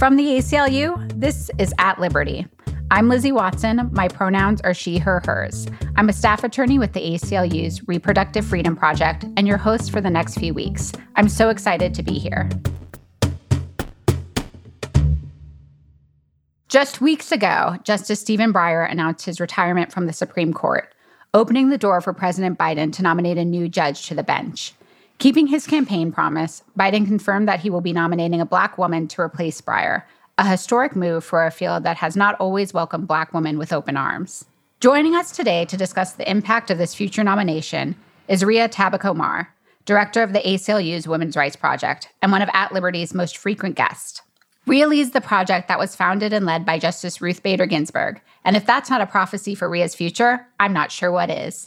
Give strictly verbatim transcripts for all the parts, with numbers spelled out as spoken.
From the A C L U, this is At Liberty. I'm Lizzie Watson. My pronouns are she, her, hers. I'm a staff attorney with the A C L U's Reproductive Freedom Project and your host for the next few weeks. I'm so excited to be here. Just weeks ago, Justice Stephen Breyer announced his retirement from the Supreme Court, opening the door for President Biden to nominate a new judge to the bench. Keeping his campaign promise, Biden confirmed that he will be nominating a Black woman to replace Breyer, a historic move for a field that has not always welcomed Black women with open arms. Joining us today to discuss the impact of this future nomination is Ria Tabak-Omar, director of the A C L U's Women's Rights Project and one of At Liberty's most frequent guests. Ria leads the project that was founded and led by Justice Ruth Bader Ginsburg, and if that's not a prophecy for Ria's future, I'm not sure what is.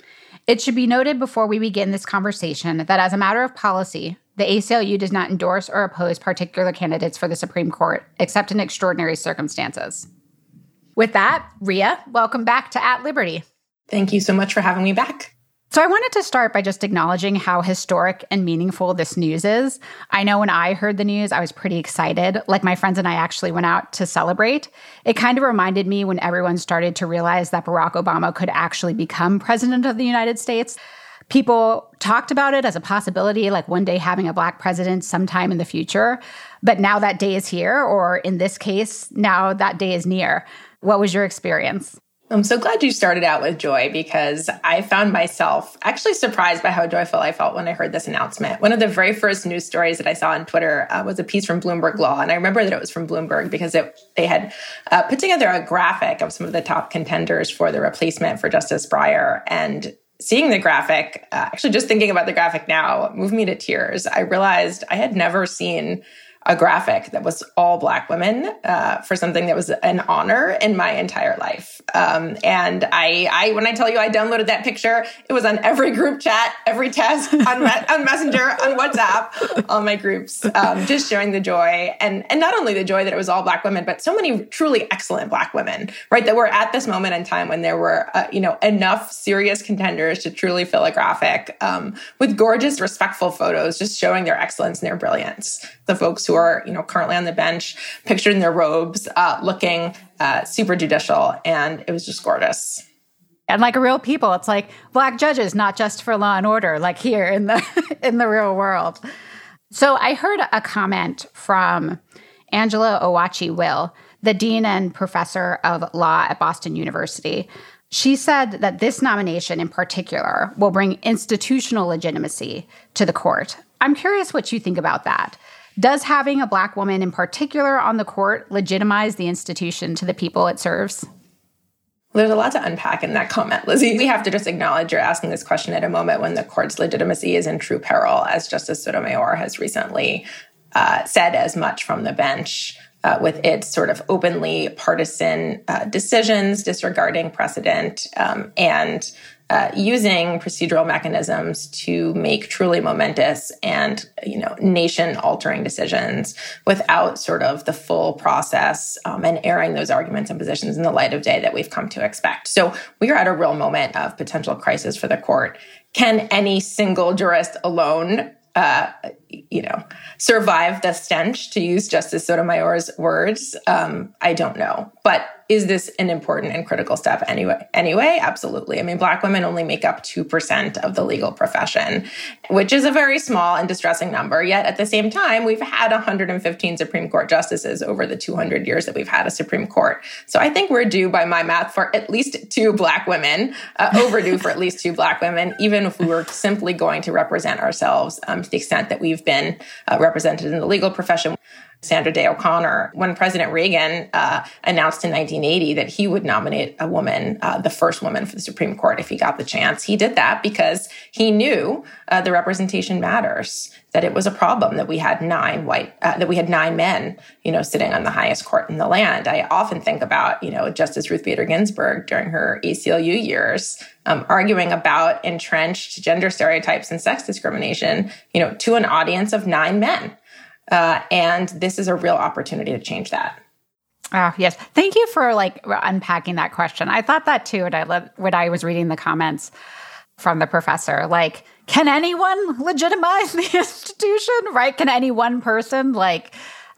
It should be noted before we begin this conversation that as a matter of policy, the A C L U does not endorse or oppose particular candidates for the Supreme Court, except in extraordinary circumstances. With that, Ria, welcome back to At Liberty. Thank you so much for having me back. So I wanted to start by just acknowledging how historic and meaningful this news is. I know when I heard the news, I was pretty excited. Like my friends and I actually went out to celebrate. It kind of reminded me when everyone started to realize that Barack Obama could actually become president of the United States. People talked about it as a possibility, like one day having a Black president sometime in the future. But now that day is here, or in this case, now that day is near. What was your experience? I'm so glad you started out with joy because I found myself actually surprised by how joyful I felt when I heard this announcement. One of the very first news stories that I saw on Twitter uh, was a piece from Bloomberg Law. And I remember that it was from Bloomberg because it, they had uh, put together a graphic of some of the top contenders for the replacement for Justice Breyer. And seeing the graphic, uh, actually just thinking about the graphic now, moved me to tears. I realized I had never seen a graphic that was all Black women uh, for something that was an honor in my entire life. Um, and I, I, when I tell you I downloaded that picture, it was on every group chat, every text, on, me- on Messenger, on WhatsApp, all my groups, um, just showing the joy. And, and not only the joy that it was all Black women, but so many truly excellent Black women, right? That were at this moment in time when there were, uh, you know, enough serious contenders to truly fill a graphic um, with gorgeous, respectful photos, just showing their excellence and their brilliance. The folks who are, you know, currently on the bench, pictured in their robes, uh, looking uh, super judicial, and it was just gorgeous. And like real people, it's like Black judges, not just for law and order, like here in the in the real world. So I heard a comment from Angela Owachi-Will, the dean and professor of law at Boston University. She said that this nomination in particular will bring institutional legitimacy to the court. I'm curious what you think about that. Does having a Black woman in particular on the court legitimize the institution to the people it serves? There's a lot to unpack in that comment, Lizzie. We have to just acknowledge you're asking this question at a moment when the court's legitimacy is in true peril, as Justice Sotomayor has recently uh, said as much from the bench uh, with its sort of openly partisan uh, decisions disregarding precedent um, and Uh, using procedural mechanisms to make truly momentous and, you know, nation-altering decisions without sort of the full process um, and airing those arguments and positions in the light of day that we've come to expect. So we are at a real moment of potential crisis for the court. Can any single jurist alone, uh, you know, survive the stench, to use Justice Sotomayor's words? Um, I don't know. But is this an important and critical step anyway? Anyway, absolutely. I mean, Black women only make up two percent of the legal profession, which is a very small and distressing number. Yet at the same time, we've had one hundred fifteen Supreme Court justices over the two hundred years that we've had a Supreme Court. So I think we're due, by my math, for at least two Black women, uh, overdue for at least two Black women, even if we were simply going to represent ourselves um, to the extent that we've been uh, represented in the legal profession. Sandra Day O'Connor, when President Reagan uh, announced in nineteen eighty that he would nominate a woman, uh, the first woman for the Supreme Court if he got the chance, he did that because he knew uh, the representation matters, that it was a problem that we had nine white, uh, that we had nine men, you know, sitting on the highest court in the land. I often think about, you know, Justice Ruth Bader Ginsburg during her A C L U years, um, arguing about entrenched gender stereotypes and sex discrimination, you know, to an audience of nine men. Uh, and this is a real opportunity to change that. Oh, yes. Thank you for like unpacking that question. I thought that too when I, le- when I was reading the comments from the professor. Like, can anyone legitimize the institution, right? Can any one person like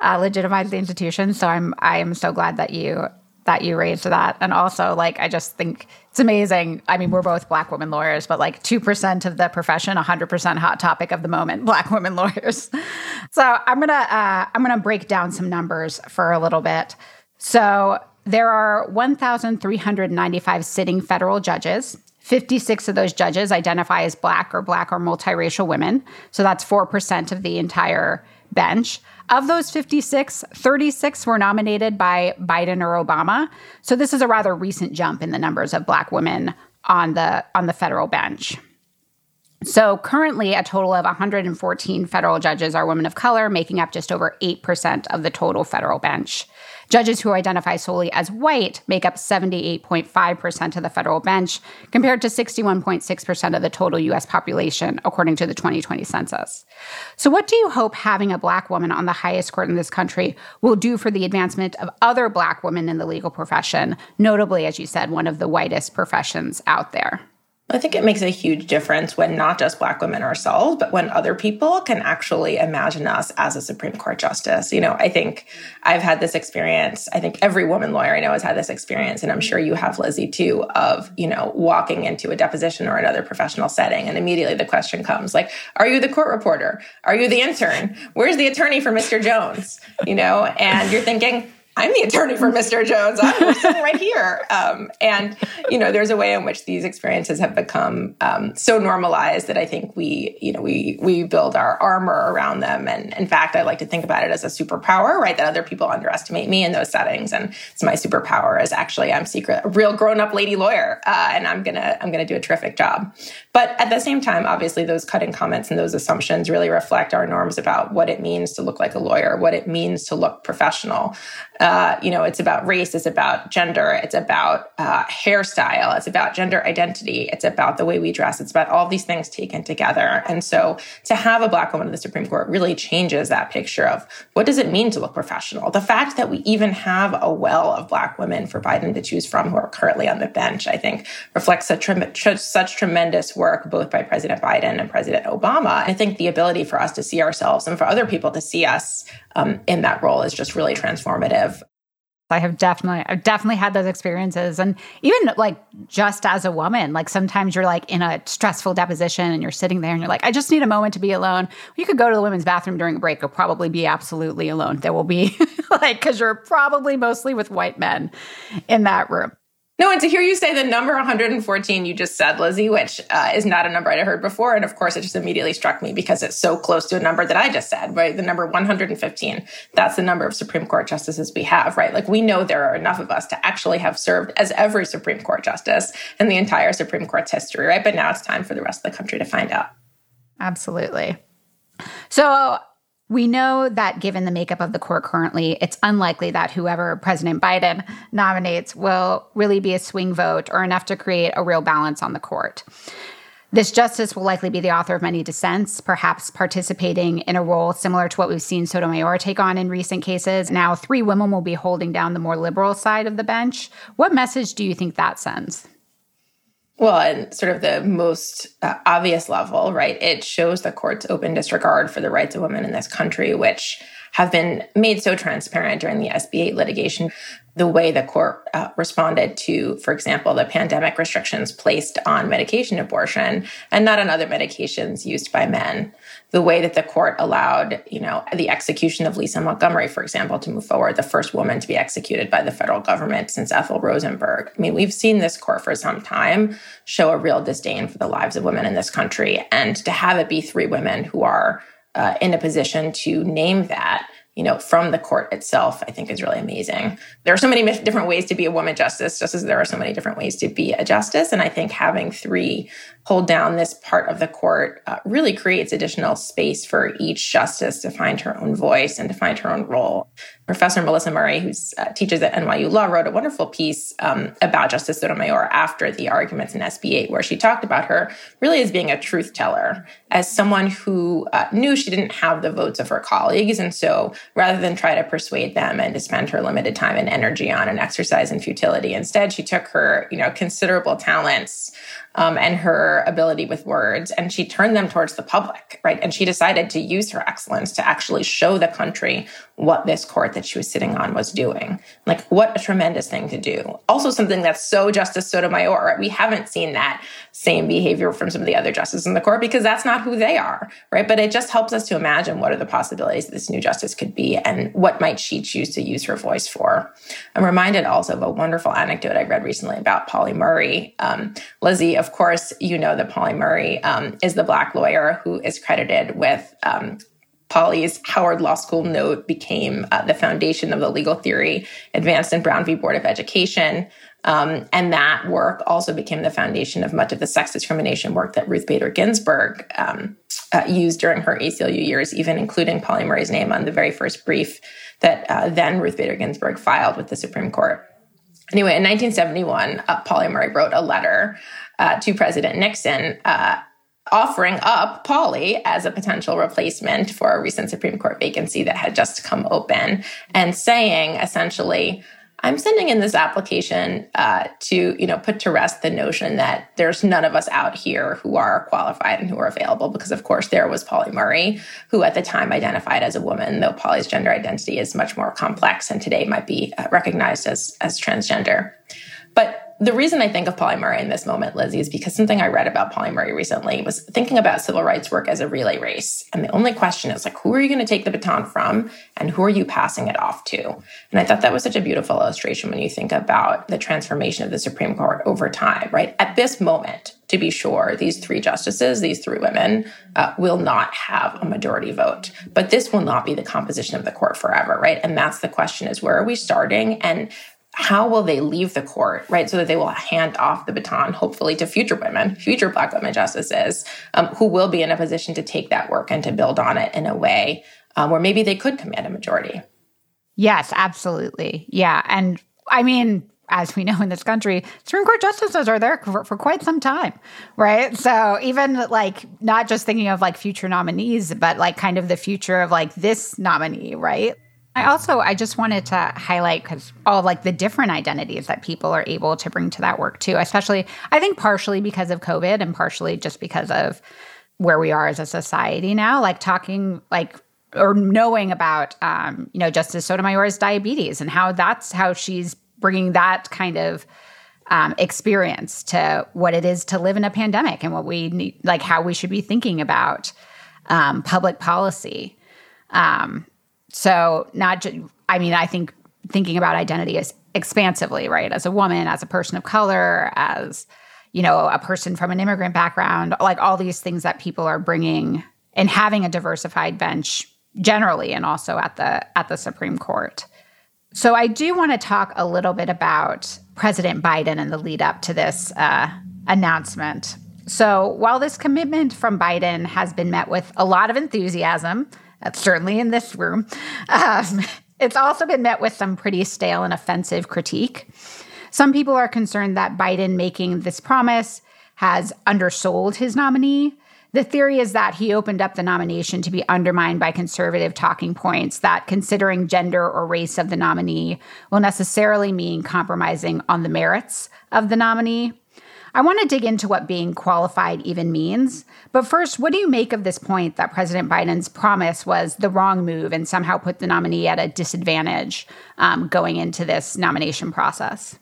uh, legitimize the institution. So I'm I am so glad that you that you raised that. And also, like, I just think it's amazing. I mean, we're both Black women lawyers, but like two percent of the profession, one hundred percent hot topic of the moment, Black women lawyers. So I'm gonna uh, I'm gonna break down some numbers for a little bit. So there are one thousand three hundred ninety-five sitting federal judges. fifty-six of those judges identify as Black or Black or multiracial women. So that's four percent of the entire bench. Of those fifty-six, thirty-six were nominated by Biden or Obama. So this is a rather recent jump in the numbers of Black women on the on the federal bench. So currently, a total of one hundred fourteen federal judges are women of color, making up just over eight percent of the total federal bench. Judges who identify solely as white make up seventy-eight point five percent of the federal bench, compared to sixty-one point six percent of the total U S population, according to the twenty twenty census. So what do you hope having a Black woman on the highest court in this country will do for the advancement of other Black women in the legal profession, notably, as you said, one of the whitest professions out there? I think it makes a huge difference when not just Black women ourselves, but when other people can actually imagine us as a Supreme Court justice. You know, I think I've had this experience. I think every woman lawyer I know has had this experience, and I'm sure you have, Lizzie, too, of, you know, walking into a deposition or another professional setting, and immediately the question comes, like, are you the court reporter? Are you the intern? Where's the attorney for Mister Jones? You know, and you're thinking, I'm the attorney for Mister Jones. I'm sitting right here. Um, and, you know, there's a way in which these experiences have become um, so normalized that I think we, you know, we we build our armor around them. And in fact, I like to think about it as a superpower, right? That other people underestimate me in those settings. And it's my superpower is actually I'm secret, a real grown-up lady lawyer. Uh, and I'm going to I'm gonna do a terrific job. But at the same time, obviously, those cutting comments and those assumptions really reflect our norms about what it means to look like a lawyer, what it means to look professional. Uh, you know, it's about race, it's about gender, it's about uh, hairstyle, it's about gender identity, it's about the way we dress, it's about all these things taken together. And so to have a Black woman in the Supreme Court really changes that picture of what does it mean to look professional? The fact that we even have a well of Black women for Biden to choose from who are currently on the bench, I think reflects such, such tremendous work both by President Biden and President Obama. I think the ability for us to see ourselves and for other people to see us um, in that role is just really transformative. I have definitely, I've definitely had those experiences. And even like just as a woman, like sometimes you're like in a stressful deposition and you're sitting there and you're like, I just need a moment to be alone. You could go to the women's bathroom during a break. You'll probably be absolutely alone. There will be like, because you're probably mostly with white men in that room. No, and to hear you say the number one hundred fourteen you just said, Lizzie, which uh, is not a number I'd heard before. And of course, it just immediately struck me because it's so close to a number that I just said, right? The number one hundred fifteen, that's the number of Supreme Court justices we have, right? Like we know there are enough of us to actually have served as every Supreme Court justice in the entire Supreme Court's history, right? But now it's time for the rest of the country to find out. Absolutely. So we know that given the makeup of the court currently, it's unlikely that whoever President Biden nominates will really be a swing vote or enough to create a real balance on the court. This justice will likely be the author of many dissents, perhaps participating in a role similar to what we've seen Sotomayor take on in recent cases. Now, three women will be holding down the more liberal side of the bench. What message do you think that sends? Well, and sort of the most uh, obvious level, right? It shows the court's open disregard for the rights of women in this country, which have been made so transparent during the S B eight litigation. The way the court uh, responded to, for example, the pandemic restrictions placed on medication abortion and not on other medications used by men. The way that the court allowed, you know, the execution of Lisa Montgomery, for example, to move forward, the first woman to be executed by the federal government since Ethel Rosenberg. I mean, we've seen this court for some time show a real disdain for the lives of women in this country. And to have it be three women who are uh, in a position to name that, you know, from the court itself, I think is really amazing. There are so many different ways to be a woman justice, just as there are so many different ways to be a justice. And I think having three hold down this part of the court uh, really creates additional space for each justice to find her own voice and to find her own role. Professor Melissa Murray, who uh, teaches at N Y U Law, wrote a wonderful piece um, about Justice Sotomayor after the arguments in S B eight, where she talked about her really as being a truth teller, as someone who uh, knew she didn't have the votes of her colleagues. And so rather than try to persuade them and to spend her limited time and energy on an exercise in futility, instead she took her, you know, considerable talents Um, and her ability with words, and she turned them towards the public, right? And she decided to use her excellence to actually show the country what this court that she was sitting on was doing. Like, what a tremendous thing to do. Also something that's so Justice Sotomayor, right? We haven't seen that same behavior from some of the other justices in the court because that's not who they are, right? But it just helps us to imagine what are the possibilities that this new justice could be and what might she choose to use her voice for. I'm reminded also of a wonderful anecdote I read recently about Pauli Murray. Um, Lizzie, of course, you know that Pauli Murray um, is the Black lawyer who is credited with um, Pauli's Howard Law School note became uh, the foundation of the legal theory advanced in Brown v. Board of Education. Um, and that work also became the foundation of much of the sex discrimination work that Ruth Bader Ginsburg um, uh, used during her A C L U years, even including Pauli Murray's name on the very first brief that uh, then Ruth Bader Ginsburg filed with the Supreme Court. Anyway, in nineteen seventy-one, uh, Pauli Murray wrote a letter uh, to President Nixon uh, offering up Pauli as a potential replacement for a recent Supreme Court vacancy that had just come open, and saying essentially, I'm sending in this application uh, to, you know, put to rest the notion that there's none of us out here who are qualified and who are available, because of course there was Pauli Murray, who at the time identified as a woman, though Pauli's gender identity is much more complex and today might be uh, recognized as, as transgender. But the reason I think of Pauli Murray in this moment, Lizzie, is because something I read about Pauli Murray recently was thinking about civil rights work as a relay race. And the only question is, like, who are you going to take the baton from and who are you passing it off to? And I thought that was such a beautiful illustration when you think about the transformation of the Supreme Court over time, right? At this moment, to be sure, these three justices, these three women, uh, will not have a majority vote. But this will not be the composition of the court forever, right? And that's the question, is where are we starting? And how will they leave the court, right? So that they will hand off the baton, hopefully, to future women, future Black women justices, um, who will be in a position to take that work and to build on it in a way um, where maybe they could command a majority. Yes, absolutely. Yeah. And I mean, as we know in this country, Supreme Court justices are there for, for quite some time, right? So even like not just thinking of like future nominees, but like kind of the future of like this nominee, right? I also, I just wanted to highlight, because all of like the different identities that people are able to bring to that work too, especially, I think partially because of COVID and partially just because of where we are as a society now, like talking like, or knowing about, um, you know, Justice Sotomayor's diabetes and how that's how she's bringing that kind of um, experience to what it is to live in a pandemic and what we need, like how we should be thinking about um, public policy. Um So not just, I mean, I think thinking about identity as expansively, right? As a woman, as a person of color, as, you know, a person from an immigrant background, like all these things that people are bringing and having a diversified bench generally and also at the at the Supreme Court. So I do want to talk a little bit about President Biden and the lead up to this uh, announcement. So while this commitment from Biden has been met with a lot of enthusiasm, that's certainly in this room, Um, it's also been met with some pretty stale and offensive critique. Some people are concerned that Biden making this promise has undersold his nominee. The theory is that he opened up the nomination to be undermined by conservative talking points that considering gender or race of the nominee will necessarily mean compromising on the merits of the nominee. I want to dig into what being qualified even means. But first, what do you make of this point that President Biden's promise was the wrong move and somehow put the nominee at a disadvantage um, going into this nomination process?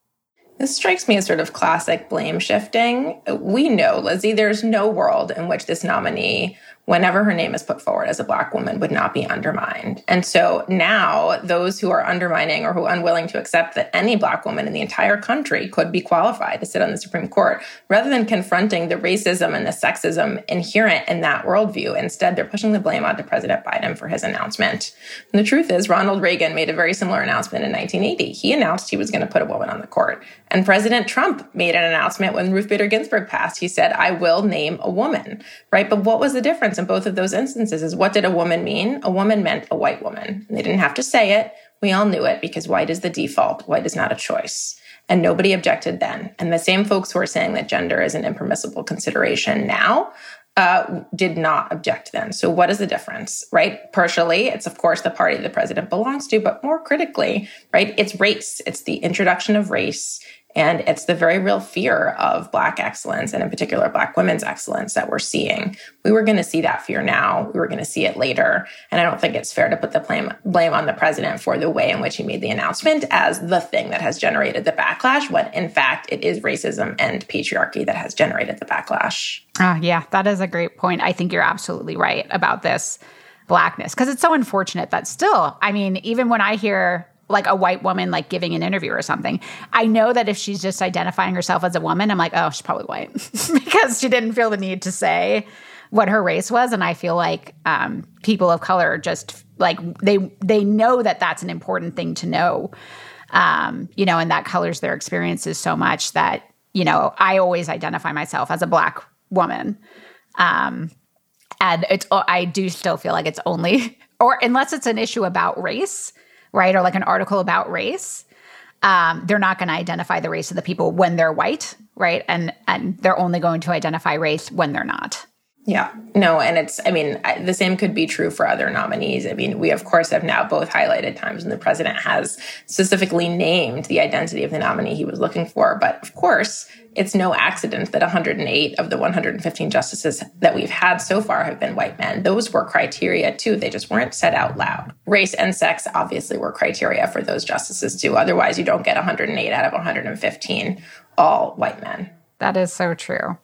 This strikes me as sort of classic blame shifting. We know, Lizzie, there's no world in which this nominee, whenever her name is put forward as a Black woman, would not be undermined. And so now those who are undermining or who are unwilling to accept that any Black woman in the entire country could be qualified to sit on the Supreme Court, rather than confronting the racism and the sexism inherent in that worldview, instead they're pushing the blame onto President Biden for his announcement. And the truth is, Ronald Reagan made a very similar announcement in nineteen eighty. He announced he was going to put a woman on the court. And President Trump made an announcement when Ruth Bader Ginsburg passed. He said, I will name a woman, right? But what was the difference in both of those instances? Is what did a woman mean? A woman meant a white woman. And they didn't have to say it. We all knew it because white is the default. White is not a choice. And nobody objected then. And the same folks who are saying that gender is an impermissible consideration now uh, did not object then. So what is the difference, right? Partially, it's, of course, the party the president belongs to, but more critically, right, it's race. It's the introduction of race And it's the very real fear of Black excellence, and in particular, Black women's excellence, that we're seeing. We were going to see that fear now. We were going to see it later. And I don't think it's fair to put the blame, blame on the president for the way in which he made the announcement as the thing that has generated the backlash, when in fact it is racism and patriarchy that has generated the backlash. Uh, yeah, that is a great point. I think you're absolutely right about this Blackness, because it's so unfortunate that still, I mean, even when I hear like a white woman like giving an interview or something, I know that if she's just identifying herself as a woman, I'm like, oh, she's probably white because she didn't feel the need to say what her race was. And I feel like um, people of color just like they they know that that's an important thing to know, um, you know, and that colors their experiences so much that, you know, I always identify myself as a Black woman. Um, and it's I do still feel like it's only, or unless it's an issue about race, right? Or like an article about race, um, they're not going to identify the race of the people when they're white, right? And and they're only going to identify race when they're not. Yeah, no, and it's, I mean, I, the same could be true for other nominees. I mean, we, of course, have now both highlighted times when the president has specifically named the identity of the nominee he was looking for. But of course, it's no accident that one hundred eight of the one hundred fifteen justices that we've had so far have been white men. Those were criteria, too. They just weren't said out loud. Race and sex obviously were criteria for those justices, too. Otherwise, you don't get one hundred eight out of one hundred fifteen, all white men. That is so true.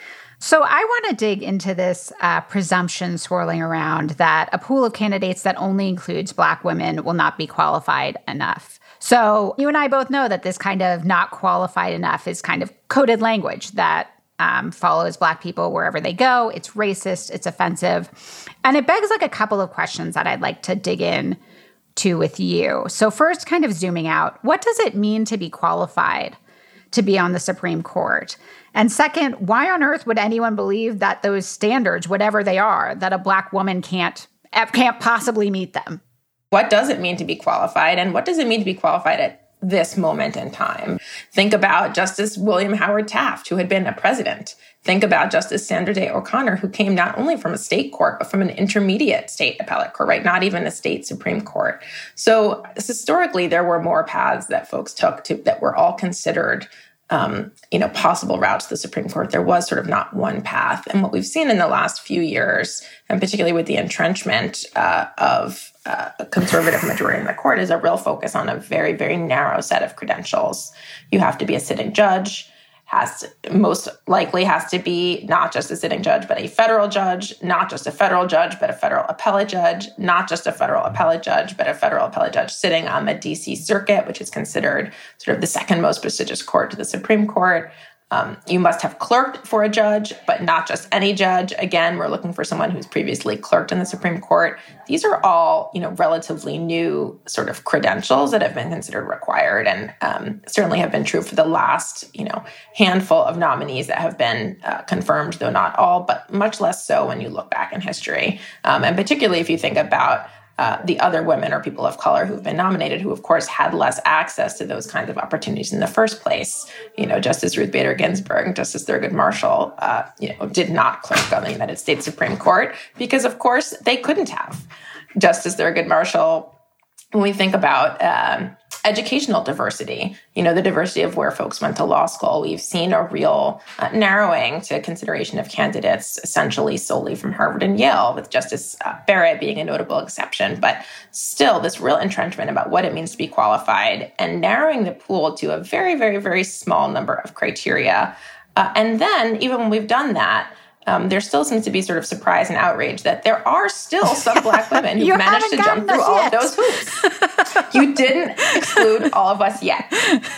So I want to dig into this uh, presumption swirling around that a pool of candidates that only includes Black women will not be qualified enough. So you and I both know that this kind of not qualified enough is kind of coded language that um, follows Black people wherever they go. It's racist, it's offensive. And it begs like a couple of questions that I'd like to dig in to with you. So first, kind of zooming out, what does it mean to be qualified to be on the Supreme Court? And second, why on earth would anyone believe that those standards, whatever they are, that a Black woman can't can't possibly meet them? What does it mean to be qualified? And what does it mean to be qualified at this moment in time? Think about Justice William Howard Taft, who had been a president. Think about Justice Sandra Day O'Connor, who came not only from a state court, but from an intermediate state appellate court, right? Not even a state Supreme Court. So historically, there were more paths that folks took to, that were all considered Um, you know, possible route to the Supreme Court. There was sort of not one path. And what we've seen in the last few years, and particularly with the entrenchment uh, of uh, a conservative majority in the court, is a real focus on a very, very narrow set of credentials. You have to be a sitting judge, has to, most likely has to be not just a sitting judge, but a federal judge, not just a federal judge, but a federal appellate judge, not just a federal appellate judge, but a federal appellate judge sitting on the D C Circuit, which is considered sort of the second most prestigious court to the Supreme Court. Um, you must have clerked for a judge, but not just any judge. Again, we're looking for someone who's previously clerked in the Supreme Court. These are all, you know, relatively new sort of credentials that have been considered required, and um, certainly have been true for the last, you know, handful of nominees that have been uh, confirmed, though not all, but much less so when you look back in history. Um, and particularly if you think about Uh, the other women or people of color who've been nominated, who, of course, had less access to those kinds of opportunities in the first place. You know, Justice Ruth Bader Ginsburg, Justice Thurgood Marshall, uh, you know, did not clerk on the United States Supreme Court because, of course, they couldn't have. Justice Thurgood Marshall, when we think about um, educational diversity, you know, the diversity of where folks went to law school, we've seen a real uh, narrowing to consideration of candidates essentially solely from Harvard and Yale, with Justice uh, Barrett being a notable exception. But still, this real entrenchment about what it means to be qualified and narrowing the pool to a very, very, very small number of criteria. Uh, and then, even when we've done that, Um, there still seems to be sort of surprise and outrage that there are still some Black women who've managed to jump through all yet. of those hoops. You didn't exclude all of us yet.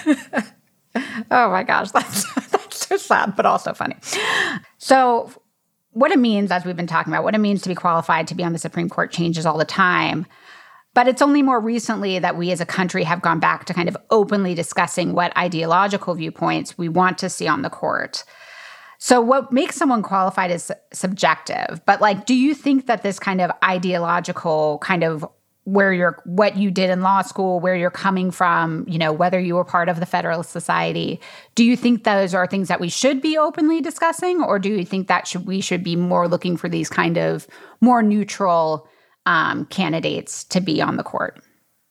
Oh my gosh, that's, that's so sad, but also funny. So what it means, as we've been talking about, what it means to be qualified to be on the Supreme Court changes all the time. But it's only more recently that we as a country have gone back to kind of openly discussing what ideological viewpoints we want to see on the court. So what makes someone qualified is subjective. But like, do you think that this kind of ideological kind of where you're, what you did in law school, where you're coming from, you know, whether you were part of the Federalist Society, do you think those are things that we should be openly discussing? Or do you think that should, we should be more looking for these kind of more neutral um, candidates to be on the court?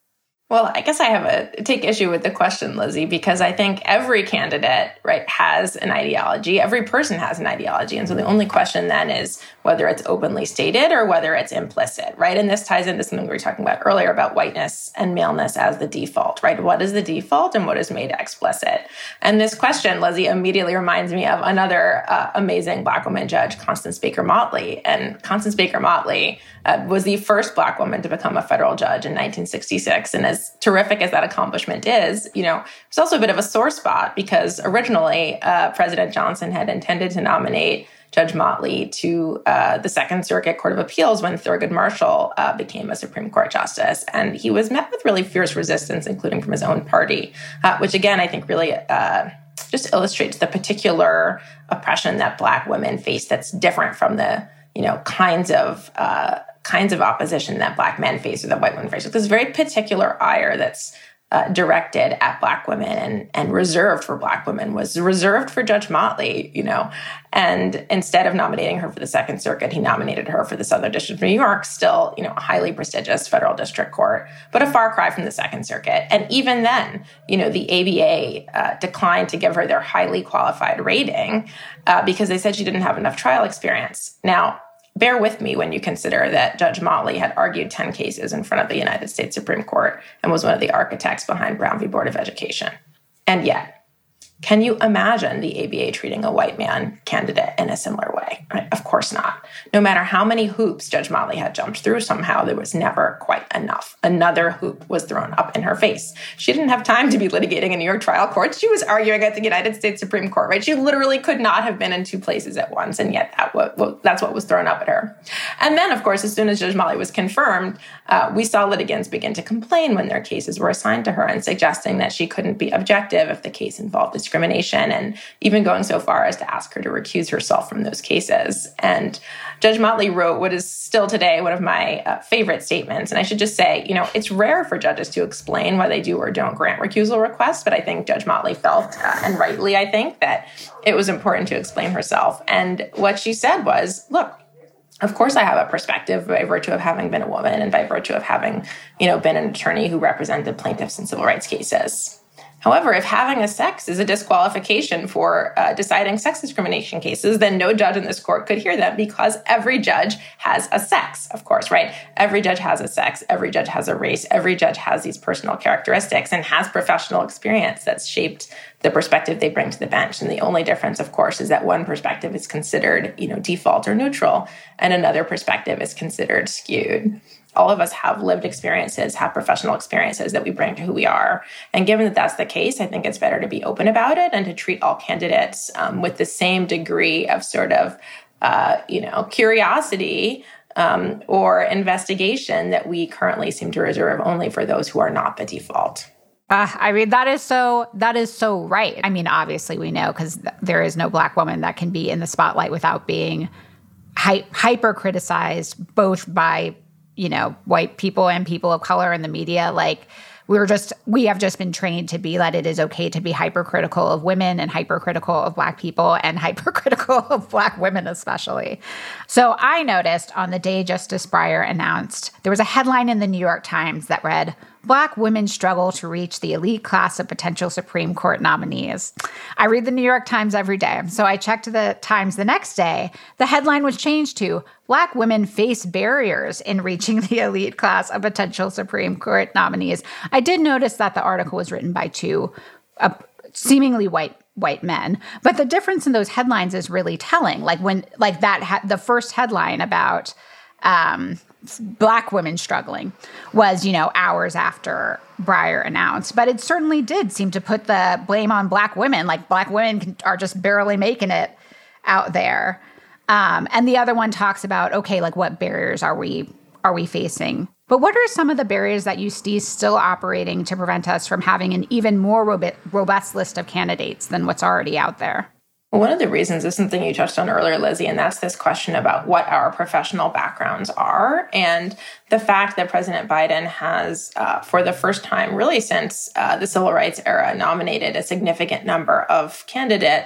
Well, I guess I have a take issue with the question, Lizzie, because I think every candidate, right, has an ideology. Every person has an ideology. And so the only question then is whether it's openly stated or whether it's implicit, right? And this ties into something we were talking about earlier about whiteness and maleness as the default, right? What is the default and what is made explicit? And this question, Lizzie, immediately reminds me of another uh, amazing Black woman judge, Constance Baker Motley. And Constance Baker Motley uh, was the first Black woman to become a federal judge in nineteen sixty-six. And as terrific as that accomplishment is, you know, it's also a bit of a sore spot because originally uh, President Johnson had intended to nominate Judge Motley to uh, the Second Circuit Court of Appeals when Thurgood Marshall uh, became a Supreme Court justice. And he was met with really fierce resistance, including from his own party, uh, which again, I think really uh, just illustrates the particular oppression that Black women face that's different from the, you know, kinds of uh, kinds of opposition that Black men face or that white women face. This very particular ire that's uh, directed at Black women and, and reserved for Black women was reserved for Judge Motley, you know. And instead of nominating her for the Second Circuit, he nominated her for the Southern District of New York, still, you know, a highly prestigious federal district court, but a far cry from the Second Circuit. And even then, you know, the A B A uh, declined to give her their highly qualified rating uh, because they said she didn't have enough trial experience. Now, bear with me when you consider that Judge Motley had argued ten cases in front of the United States Supreme Court and was one of the architects behind Brown v. Board of Education. And yet, can you imagine the A B A treating a white man candidate in a similar way? Right? Of course not. No matter how many hoops Judge Motley had jumped through, somehow there was never quite enough. Another hoop was thrown up in her face. She didn't have time to be litigating in New York trial courts. She was arguing at the United States Supreme Court, right? She literally could not have been in two places at once, and yet that what, that's what was thrown up at her. And then, of course, as soon as Judge Motley was confirmed, uh, we saw litigants begin to complain when their cases were assigned to her and suggesting that she couldn't be objective if the case involved discrimination, and even going so far as to ask her to recuse herself from those cases. And Judge Motley wrote what is still today one of my uh, favorite statements. And I should just say, you know, it's rare for judges to explain why they do or don't grant recusal requests, but I think Judge Motley felt, uh, and rightly, I think, that it was important to explain herself. And what she said was, look, of course I have a perspective by virtue of having been a woman and by virtue of having, you know, been an attorney who represented plaintiffs in civil rights cases. However, if having a sex is a disqualification for uh, deciding sex discrimination cases, then no judge in this court could hear them because every judge has a sex, of course, right? Every judge has a sex, every judge has a race, every judge has these personal characteristics and has professional experience that's shaped the perspective they bring to the bench. And the only difference, of course, is that one perspective is considered, you know, default or neutral, and another perspective is considered skewed. All of us have lived experiences, have professional experiences that we bring to who we are. And given that that's the case, I think it's better to be open about it and to treat all candidates um, with the same degree of sort of, uh, you know, curiosity um, or investigation that we currently seem to reserve only for those who are not the default. Uh, I mean, that is so, that is so right. I mean, obviously we know because th- there is no Black woman that can be in the spotlight without being hy- hyper criticized, both by you know, white people and people of color in the media. Like we're just, we have just been trained to be that it is okay to be hypercritical of women and hypercritical of Black people and hypercritical of Black women especially. So I noticed on the day Justice Breyer announced, there was a headline in the New York Times that read, Black women struggle to reach the elite class of potential Supreme Court nominees. I read the New York Times every day, so I checked the Times the next day. The headline was changed to, Black women face barriers in reaching the elite class of potential Supreme Court nominees. I did notice that the article was written by two uh, seemingly white white men, but the difference in those headlines is really telling. Like when, like that, ha- the first headline about um, Black women struggling was, you know, hours after Breyer announced. But it certainly did seem to put the blame on Black women. Like Black women can, are just barely making it out there. Um, and the other one talks about, okay, like what barriers are we are we facing? But what are some of the barriers that you see still operating to prevent us from having an even more rob- robust list of candidates than what's already out there? One of the reasons is something you touched on earlier, Lizzie, and that's this question about what our professional backgrounds are. And the fact that President Biden has, uh, for the first time, really since uh, the civil rights era, nominated a significant number of candidates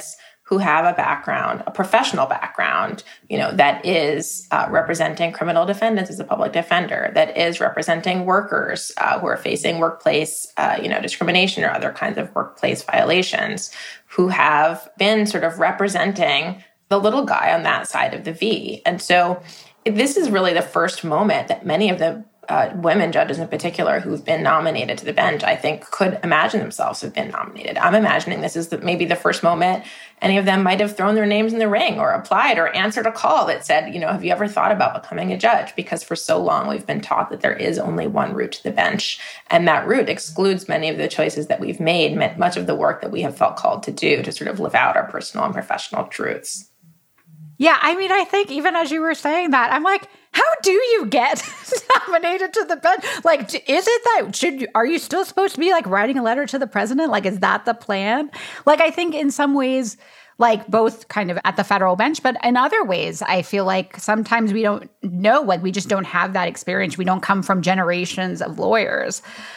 who have a background, a professional background, you know, that is uh, representing criminal defendants as a public defender, that is representing workers uh, who are facing workplace, uh, you know, discrimination or other kinds of workplace violations, who have been sort of representing the little guy on that side of the V. And so this is really the first moment that many of the Uh, women judges in particular who've been nominated to the bench, I think, could imagine themselves have been nominated. I'm imagining this is the, maybe the first moment any of them might have thrown their names in the ring or applied or answered a call that said, you know, have you ever thought about becoming a judge? Because for so long, we've been taught that there is only one route to the bench. And that route excludes many of the choices that we've made, much of the work that we have felt called to do to sort of live out our personal and professional truths. Yeah, I mean, I think even as you were saying that, I'm like, how do you get nominated to the bench? Like, is it that, should you, are you still supposed to be like writing a letter to the president? Like, is that the plan? Like, I think in some ways, like both kind of at the federal bench, but in other ways, I feel like sometimes we don't know, like we just don't have that experience. We don't come from generations of lawyers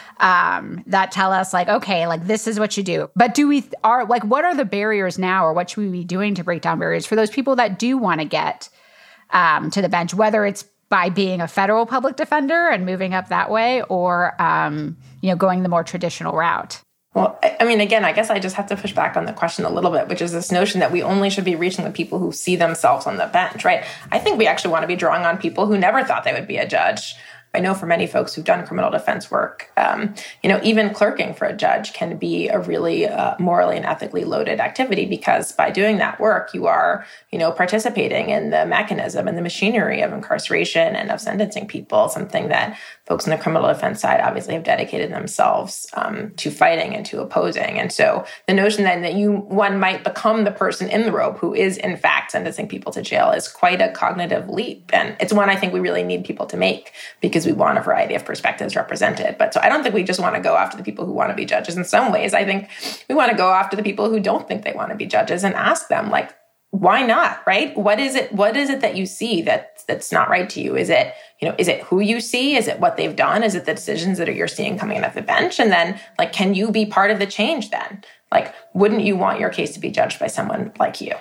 um, that tell us like, okay, like this is what you do. But do we, are like, what are the barriers now, or what should we be doing to break down barriers for those people that do want to get um, to the bench, whether it's by being a federal public defender and moving up that way, or, um, you know, going the more traditional route? Well, I mean, again, I guess I just have to push back on the question a little bit, which is this notion that we only should be reaching the people who see themselves on the bench, right? I think we actually want to be drawing on people who never thought they would be a judge. I know for many folks who've done criminal defense work, um, you know, even clerking for a judge can be a really uh, morally and ethically loaded activity, because by doing that work, you are, you know, participating in the mechanism and the machinery of incarceration and of sentencing people, something that folks on the criminal defense side obviously have dedicated themselves um, to fighting and to opposing. And so the notion then that you one might become the person in the robe who is in fact sentencing people to jail is quite a cognitive leap. And it's one I think we really need people to make, because we want a variety of perspectives represented. But so I don't think we just want to go after the people who want to be judges. In some ways, I think we want to go after the people who don't think they want to be judges and ask them, like, why not, right? What is it, what is it that you see that that's not right to you? Is it, you know, is it who you see? Is it what they've done? Is it the decisions that you're seeing coming in at the bench? And then, like, can you be part of the change then? Like, wouldn't you want your case to be judged by someone like you?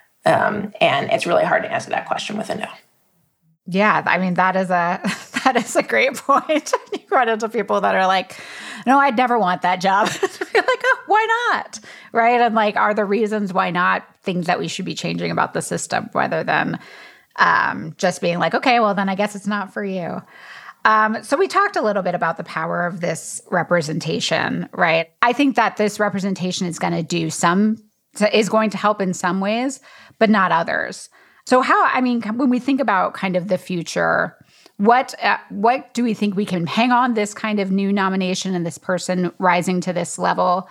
Um, and it's really hard to answer that question with a no. Yeah, I mean, that is a that is a great point. You run into people that are like, no, I'd never want that job. You're like, oh, why not? Right? And like, are the reasons why not things that we should be changing about the system, rather than um, just being like, okay, well, then I guess it's not for you. Um, so we talked a little bit about the power of this representation, right? I think that this representation is going to do some, is going to help in some ways, but not others. So how, I mean, when we think about kind of the future, what uh, what do we think we can hang on this kind of new nomination and this person rising to this level?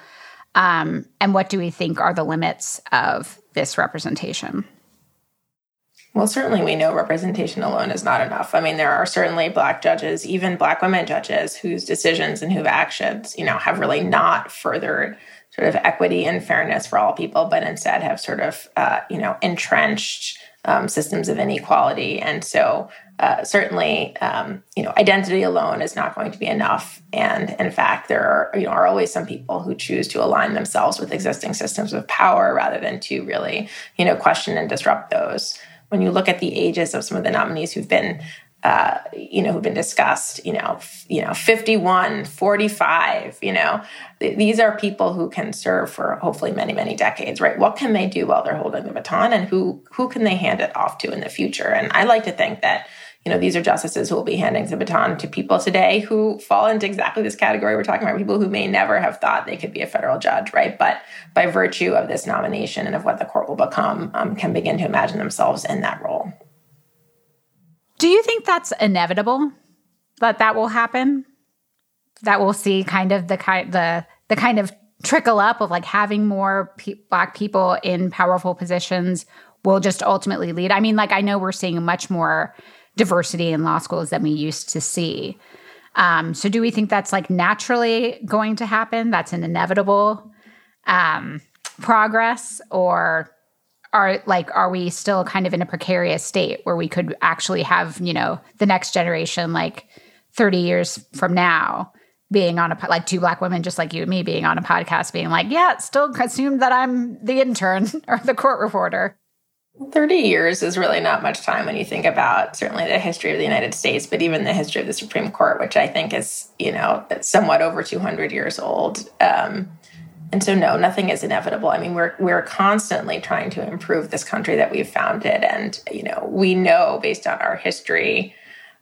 Um, and what do we think are the limits of this representation? Well, certainly we know representation alone is not enough. I mean, there are certainly Black judges, even Black women judges, whose decisions and whose actions, you know, have really not furthered sort of equity and fairness for all people, but instead have sort of, uh, you know, entrenched Um, systems of inequality. And so uh, certainly, um, you know, identity alone is not going to be enough. And in fact, there are, you know, are always some people who choose to align themselves with existing systems of power rather than to really, you know, question and disrupt those. When you look at the ages of some of the nominees who've been Uh, you know, who've been discussed, you know, f- you know, fifty-one, forty-five, you know, th- these are people who can serve for hopefully many, many decades, right? What can they do while they're holding the baton, and who, who can they hand it off to in the future? And I like to think that, you know, these are justices who will be handing the baton to people today who fall into exactly this category we're talking about, people who may never have thought they could be a federal judge, right? But by virtue of this nomination and of what the court will become, um, can begin to imagine themselves in that role. Do you think that's inevitable, that that will happen? That we'll see kind of the kind the the kind of trickle up of like having more pe- Black people in powerful positions will just ultimately lead? I mean, like, I know we're seeing much more diversity in law schools than we used to see. Um, so do we think that's like naturally going to happen? That's an inevitable um, progress, or Are like, are we still kind of in a precarious state where we could actually have, you know, the next generation, like thirty years from now, being on a, like two Black women, just like you and me, being on a podcast, being like, yeah, still assumed that I'm the intern or the court reporter. thirty years is really not much time when you think about certainly the history of the United States, but even the history of the Supreme Court, which I think is, you know, somewhat over two hundred years old. Um, and so, no, nothing is inevitable. I mean, we're we're constantly trying to improve this country that we've founded. And, you know, we know based on our history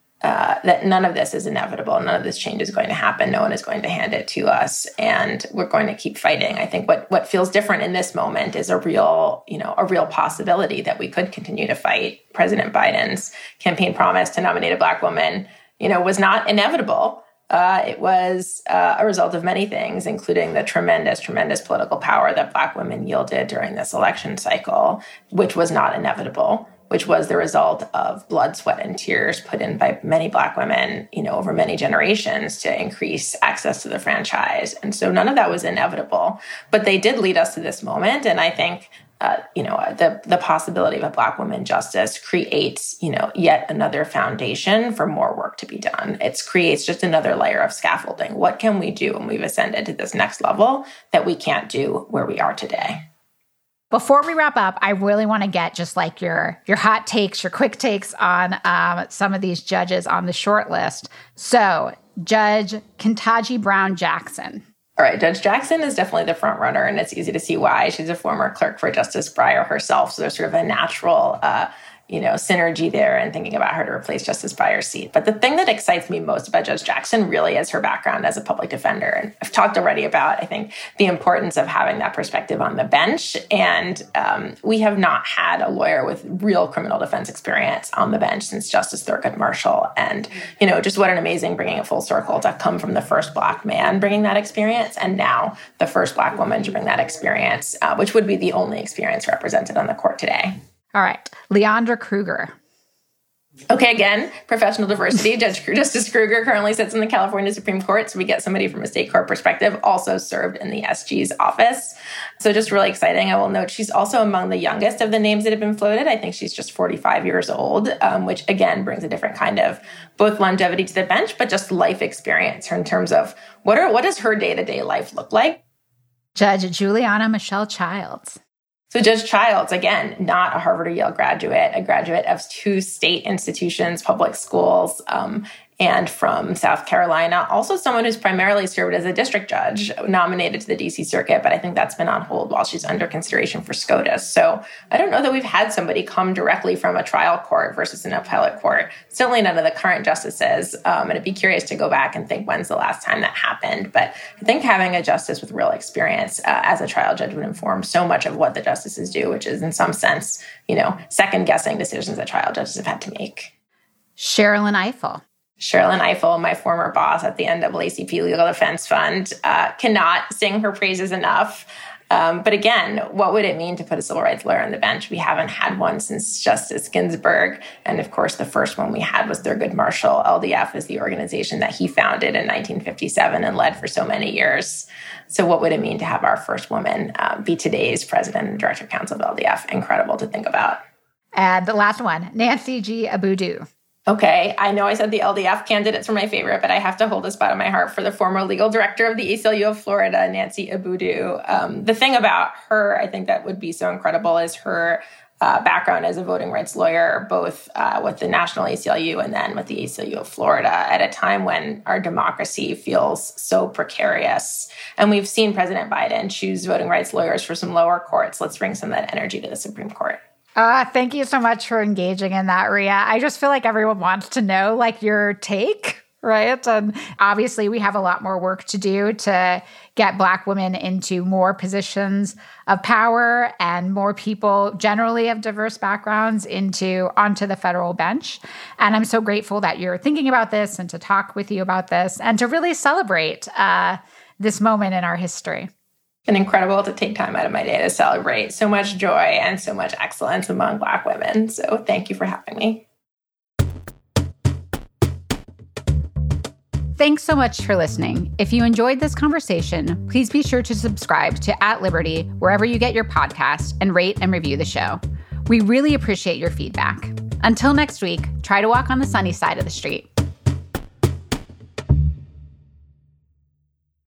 uh, that none of this is inevitable. None of this change is going to happen. No one is going to hand it to us. And we're going to keep fighting. I think what what feels different in this moment is a real, you know, a real possibility that we could continue to fight. President Biden's campaign promise to nominate a Black woman, you know, was not inevitable. Uh, it was uh, a result of many things, including the tremendous, tremendous political power that Black women yielded during this election cycle, which was not inevitable, which was the result of blood, sweat, and tears put in by many Black women, you know, over many generations to increase access to the franchise. And so none of that was inevitable, but they did lead us to this moment. And I think, uh, you know, the the possibility of a Black woman justice creates, you know, yet another foundation for more work to be done. It creates just another layer of scaffolding. What can we do when we've ascended to this next level that we can't do where we are today? Before we wrap up, I really want to get just like your your hot takes, your quick takes on um, some of these judges on the short list. So, Judge Ketanji Brown Jackson. All right, Judge Jackson is definitely the front runner, and it's easy to see why. She's a former clerk for Justice Breyer herself, so there's sort of a natural uh, you know, synergy there and thinking about her to replace Justice Breyer's seat. But the thing that excites me most about Judge Jackson really is her background as a public defender. And I've talked already about, I think, the importance of having that perspective on the bench. And um, we have not had a lawyer with real criminal defense experience on the bench since Justice Thurgood Marshall. And, you know, just what an amazing bringing it full circle to come from the first Black man bringing that experience and now the first Black woman to bring that experience, uh, which would be the only experience represented on the court today. All right. Leondra Kruger. Okay, again, professional diversity. Judge Justice Kruger currently sits in the California Supreme Court, so we get somebody from a state court perspective, also served in the S G's office. So just really exciting. I will note she's also among the youngest of the names that have been floated. I think she's just forty-five years old, um, which again brings a different kind of both longevity to the bench, but just life experience in terms of what are what does her day-to-day life look like? Judge Juliana Michelle Childs. So Judge Childs, again, not a Harvard or Yale graduate, a graduate of two state institutions, public schools, um, and from South Carolina. Also someone who's primarily served as a district judge, nominated to the D C Circuit, but I think that's been on hold while she's under consideration for SCOTUS. So I don't know that we've had somebody come directly from a trial court versus an appellate court. Certainly none of the current justices. Um, and I'd be curious to go back and think when's the last time that happened. But I think having a justice with real experience uh, as a trial judge would inform so much of what the justices do, which is in some sense, you know, second-guessing decisions that trial judges have had to make. Sherrilyn Ifill. Sherrilyn Ifill, my former boss at the N double A C P Legal Defense Fund, uh, cannot sing her praises enough. Um, but again, what would it mean to put a civil rights lawyer on the bench? We haven't had one since Justice Ginsburg. And of course, the first one we had was Thurgood Marshall. L D F is the organization that he founded in nineteen fifty-seven and led for so many years. So what would it mean to have our first woman uh, be today's president and director counsel of L D F? Incredible to think about. And the last one, Nancy G. Abudu. Okay, I know I said the L D F candidates were my favorite, but I have to hold a spot in my heart for the former legal director of the A C L U of Florida, Nancy Abudu. Um, the thing about her, I think that would be so incredible, is her uh, background as a voting rights lawyer, both uh, with the National A C L U and then with the A C L U of Florida, at a time when our democracy feels so precarious. And we've seen President Biden choose voting rights lawyers for some lower courts. Let's bring some of that energy to the Supreme Court. Uh, thank you so much for engaging in that, Ria. I just feel like everyone wants to know, like, your take, right? And obviously, we have a lot more work to do to get Black women into more positions of power and more people generally of diverse backgrounds into onto the federal bench. And I'm so grateful that you're thinking about this and to talk with you about this and to really celebrate uh, this moment in our history. And incredible to take time out of my day to celebrate so much joy and so much excellence among Black women. So thank you for having me. Thanks so much for listening. If you enjoyed this conversation, please be sure to subscribe to At Liberty wherever you get your podcast and rate and review the show. We really appreciate your feedback. Until next week, try to walk on the sunny side of the street.